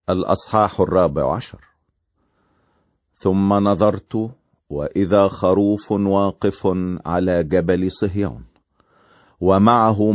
الأصحاح 14. ثم نظرت وإذا خروف واقف على جبل صهيون، ومعه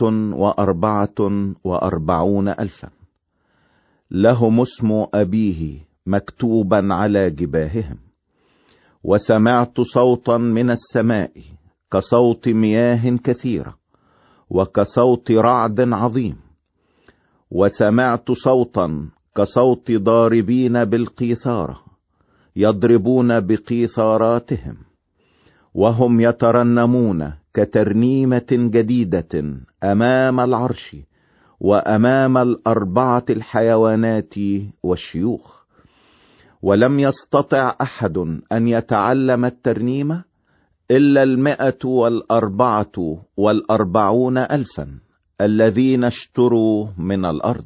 144 ألفا، لهم اسم أبيه مكتوبا على جباههم. وسمعت صوتا من السماء كصوت مياه كثيرة، وكصوت رعد عظيم. وسمعت صوتا كصوت ضاربين بالقيثارة يضربون بقيثاراتهم، وهم يترنمون كترنيمة جديدة أمام العرش وأمام 4 الحيوانات والشيوخ. ولم يستطع أحد أن يتعلم الترنيمة إلا 144 ألفا الذين اشتروا من الأرض.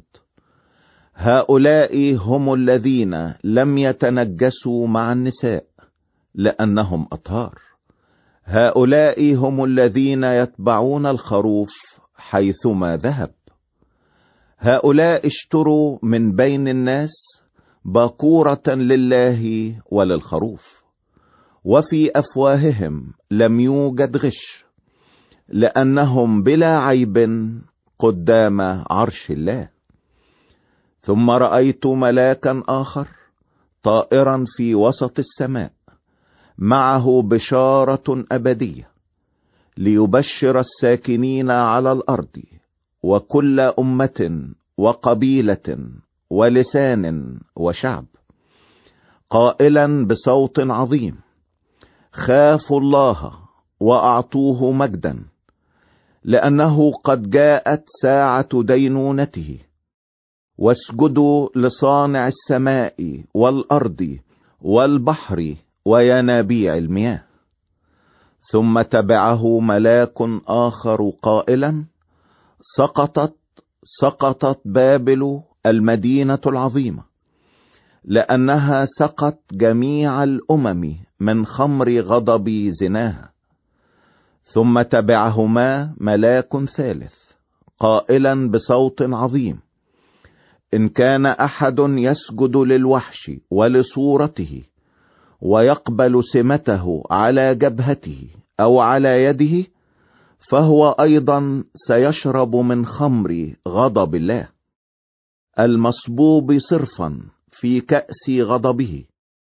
هؤلاء هم الذين لم يتنجسوا مع النساء لأنهم أطهار. هؤلاء هم الذين يتبعون الخروف حيثما ذهب. هؤلاء اشتروا من بين الناس باكورة لله وللخروف، وفي أفواههم لم يوجد غش، لأنهم بلا عيب قدام عرش الله. ثم رأيت ملاكا آخر طائرا في وسط السماء، معه بشارة أبدية، ليبشر الساكنين على الأرض وكل أمة وقبيلة ولسان وشعب، قائلا بصوت عظيم: خافوا الله وأعطوه مجدا، لأنه قد جاءت ساعة دينونته. واسجدوا لصانع السماء والأرض والبحر وينابيع المياه. ثم تبعه ملاك آخر قائلا: سقطت بابل المدينة العظيمة، لأنها سقت جميع الأمم من خمر غضب زناها. ثم تبعهما ملاك ثالث قائلا بصوت عظيم: إن كان أحد يسجد للوحش ولصورته ويقبل سمته على جبهته أو على يده، فهو أيضا سيشرب من خمر غضب الله المصبوب صرفا في كأس غضبه،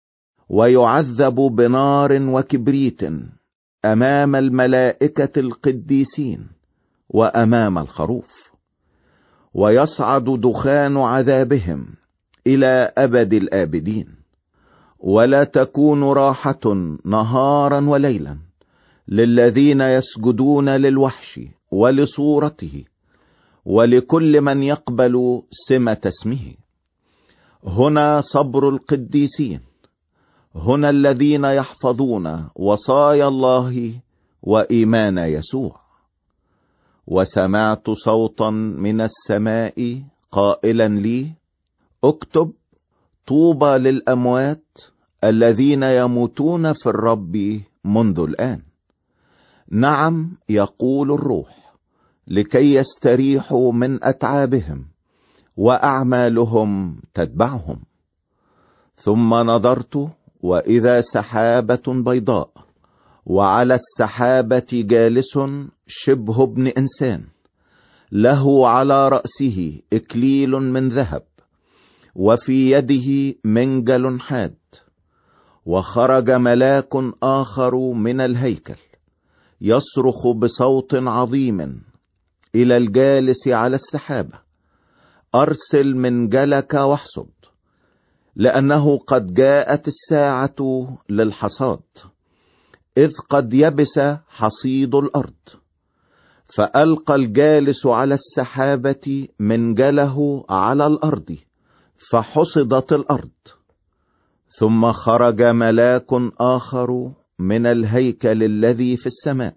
ويعذب بنار وكبريت أمام الملائكة القديسين وأمام الخروف. ويصعد دخان عذابهم إلى أبد الآبدين، ولا تكون راحة نهارا وليلا للذين يسجدون للوحش ولصورته ولكل من يقبل سمة اسمه. هنا صبر القديسين، هنا الذين يحفظون وصايا الله وإيمان يسوع. وسمعت صوتا من السماء قائلا لي: اكتب: طوبى للأموات الذين يموتون في الرب منذ الآن. نعم، يقول الروح، لكي يستريحوا من أتعابهم وأعمالهم تتبعهم. ثم نظرت وإذا سحابة بيضاء، وعلى السحابة جالس شبه ابن إنسان، له على رأسه إكليل من ذهب، وفي يده منجل حاد. وخرج ملاك آخر من الهيكل يصرخ بصوت عظيم إلى الجالس على السحابة: أرسل منجلك واحصد، لأنه قد جاءت الساعة للحصاد، إذ قد يبس حصيد الأرض. فألقى الجالس على السحابة منجله على الأرض، فحصدت الأرض. ثم خرج ملاك آخر من الهيكل الذي في السماء،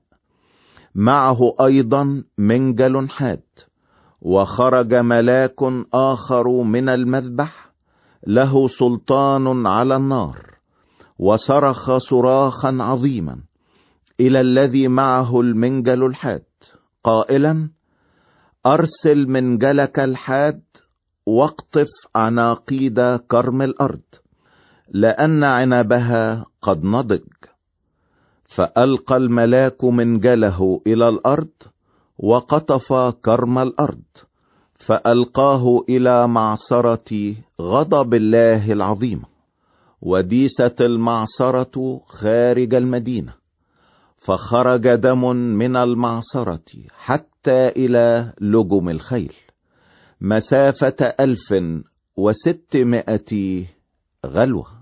معه أيضا منجل حاد. وخرج ملاك آخر من المذبح، له سلطان على النار، وصرخ صراخا عظيما إلى الذي معه المنجل الحاد قائلا: أرسل منجلك الحاد واقطف عناقيد كرم الأرض، لأن عنبها قد نضج. فألقى الملاك منجله إلى الأرض، وقطف كرم الأرض، فألقاه إلى معصرة غضب الله العظيم، وديست المعصرة خارج المدينة. فخرج دم من المعصرة حتى إلى لجم الخيل، مسافة 1600 غلوة.